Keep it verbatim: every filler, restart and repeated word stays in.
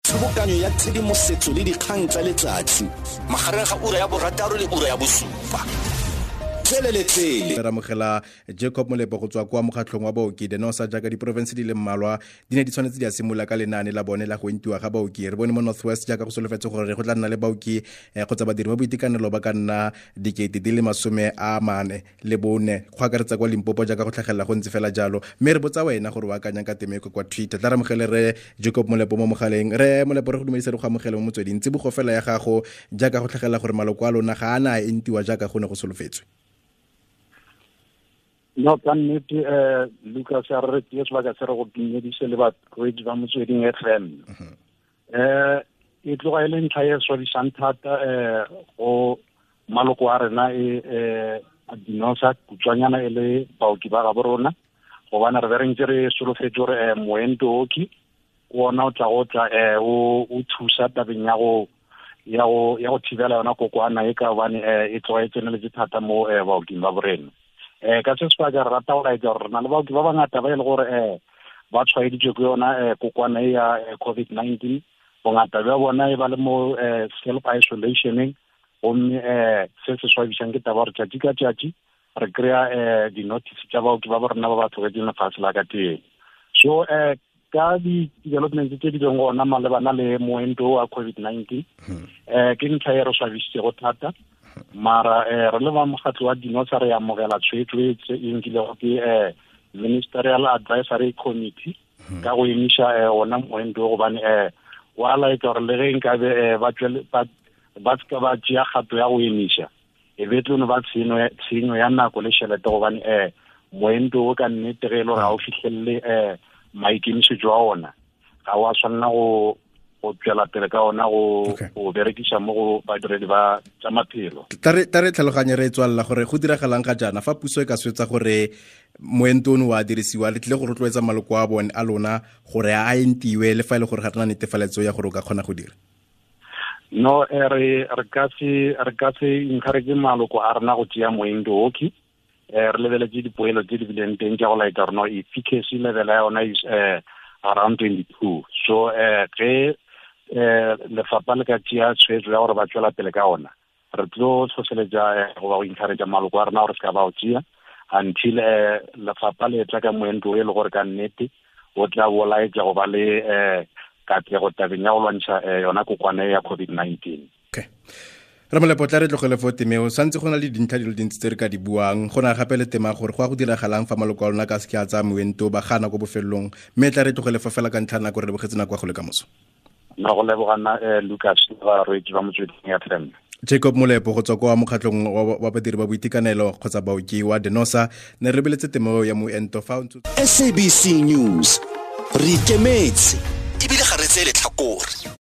Tshebokanyo ya tshedimosetso le dikgang tsa letsatsi magareng ga ura ya borataro le ura ya bosupa. Re amogela Jacob Molepo go tswa kwa mokgatlhong wa baoki Denosa jaaka diporofense di le mmalwa di ne di tshwanetse di a simolola ka lenaane la bone la go entiwa ga baoki. Re bone mo Northwest jaaka go solofetse gore go tla nna le baoki kgotsa badiri ba boitekanelo ba ka nna dikete di le masome a mane le bone go akaretsa kwa Limpopo jaaka go tlhagelela go ntse fela jalo. Mme re botsa wena gore o akanya ka temeko kwa Twitter. Tla re amogele re Jacob Molepo mo mogaleng. Re Molepo re go dumedisa re go amogela mo motsweding tsibogo fela ya gago jaaka go tlhagelela gore maloko a lona ga ana a entiwa jaaka go ne go solofetswe. No, ka nnete uh, Lucas a re ke sebaka se re go dumedise le batswedi ba motsweding F M. Eh e tloga e le ntlha e swabisang thata eh go maloko a rena e eh a Dinosa kutswanyana e le baoki ba ga borona go bana re bereng re solofetse gore moento oki ona o tla go tla eh o o thusa tabeng ya go ya go ya go thibela yona kokwana e ka bane e tloga e tsenele thata mo baoki ba borena. Eh ka se spa ga rata o la ga rena le baoki ba bangata ba ile gore eh ba tshwaeditswe ke yona kokwana ya COVID nineteen bongata ba bona e ba le mo self isolationing gomme eh se se swabisang ke taba re tjati ka tjati re krea eh di notice tsa baoki ba borena ba batho ga dina fase la ka teng. So eh ka di development tse di dingwe gona malebana le moento wa COVID nineteen eh ke ntlha e re swabisitse go thata mara eh re le ba mogatlo wa Dinosa re amogela tshwetso e nkile go ke eh Ministerial Advisory Committee ka go emisha eh ona moento go bane eh wala e gore le ge nka be ba tswele ba ba ska ba tšea gato ya go emisha e betlo no ba tsino tsino ya nako le shelete go bane eh moento o ka nnete ge lo ga o fihlelle eh maikemišetšo a ona ga wa tshwanela go go tswela pele ka ona go go berekisa mo go badiredi ba tsa maphelo. Tare tare tlhaloganye re tswalla gore go diragalang ga jana fa puso e ka swetsa gore moento ono wa dirisiwa le tle go rotloetsa maloko a bone a lona gore a entiwe le fa ile gore ga rena netefaletso ya gore o ka kgona go dira. No re re ka se re ka se encourage maloko a rena go tšea moento oki eh re lebeletse dipoelo tse di bileng teng ja go laika gore no efficacy level ya ona is eh around twenty-two. So eh ge eh le fapa le ka tšea tshwetso ya gore ba tswela pele ka ona re tlo tsoseletsa go ba go encourage maloko a rena gore ska ba o tšea until eh le fapa le tla ka moento e le gore ka nnete o tla bola e go ba le eh ka tle go tabeng ya go lwantsha yona kokwana ya COVID nineteen. Okay. Re Molepo tla re tlogele fo temeo santse go na le dintlha di le dintsi tse re ka di buang go na gape le tema gore go a go diragalang fa maloko a lona ka se ke a tsa moento ba gana go bofelong mme tla re tlogele fa fela ka ntlha nako re bogetse nako go le ka moso. Na go lebogana Lucas ba re tšwa motsweding ya F M. Jacob Molepo go tswa kwa mokgatlhong wa badiri ba boitekanelo kgotsa baoki wa Denosa ne re beletse temeo ya moento fa S A B C News re ikemetse ebile ga re tsele tlhakore.